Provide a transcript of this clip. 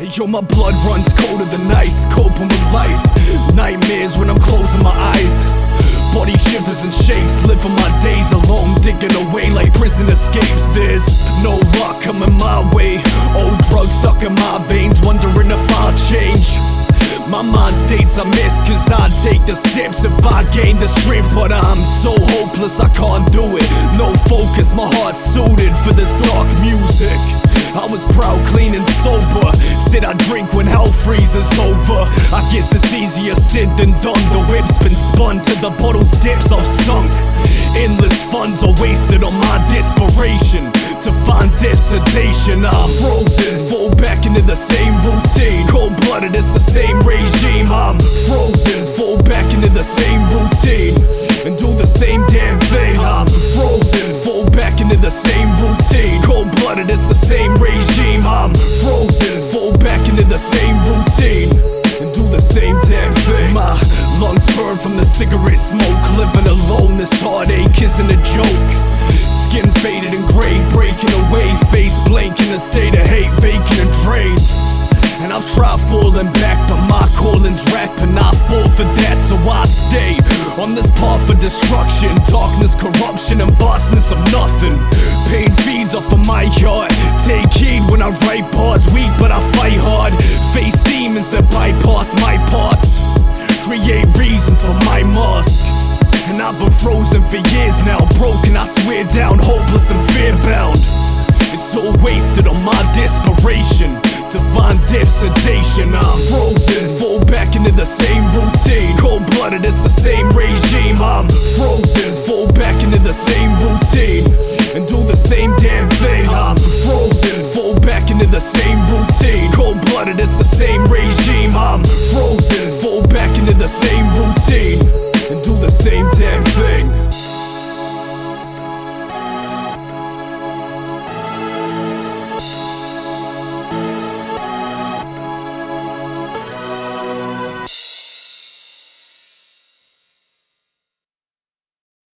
Yo, my blood runs colder than ice, coping with life. Nightmares when I'm closing my eyes. Body shivers and shakes, living my days alone, digging away like prison escapes. There's no luck coming my way. Old drugs stuck in my veins, wondering if I'll change. My mind states I miss, cause I'd take the steps if I gained the strength. But I'm so hopeless I can't do it. No focus, my heart's suited for this dark music. I was proud, clean and sober. Said I drink when hell freezes over. I guess it's easier said than done. The whip's been spun to the bottle's dips I've sunk. Endless funds are wasted on my desperation to find death sedation. I'm frozen, fall back into the same routine. Cold-blooded, it's the same regime. I'm frozen, fall back into the same routine and do the same damn thing. I'm frozen, fall back into the same routine. Cold-blooded, it's the same regime. I'm frozen, fall back into the same routine and do the same damn thing. My lungs burn from the cigarette smoke. Living alone, this heartache isn't a joke. Skin faded and gray, breaking away. Face blank in a state of hate, vacant and drained. And I've tried falling back, but my calling's rap, and I fall for that, so I stay on this path for destruction. Darkness, corruption, and vastness of nothing. Pain feeds off of my heart. Take heed when I write bars, weak but I fight hard. Face demons that bypass my past. Create reasons for my mask. And I've been frozen for years now, broken, I swear down, hopeless and fear-bound. It's all wasted on my desperation to find death sedation. I'm frozen, fall back into the same routine. Cold-blooded, it's the same regime. I'm frozen, fall back into the same routine and do the same damn thing. I'm frozen, fall back into the same routine. Cold-blooded, it's the same regime. I'm frozen, fall back into the same routine and do the same damn